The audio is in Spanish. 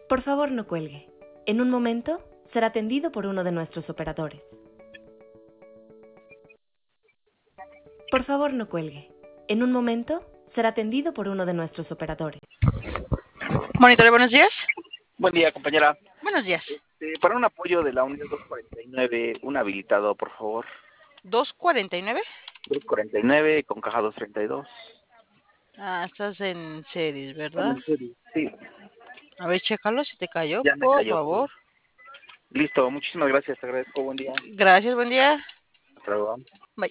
Por favor, no cuelgue. En un momento será atendido por uno de nuestros operadores. Por favor, no cuelgue. En un momento será atendido por uno de nuestros operadores. Monitore, buenos días. Buen día, compañera. Buenos días. Para un apoyo de la unidad 249, un habilitado, por favor. 249. 249 con caja 232. Ah, estás en series, ¿verdad? Sí, A ver, chécalo si te cayó, ya me por cayó. favor. Listo, muchísimas gracias, te agradezco, buen día. Gracias, buen día. Hasta luego. Bye.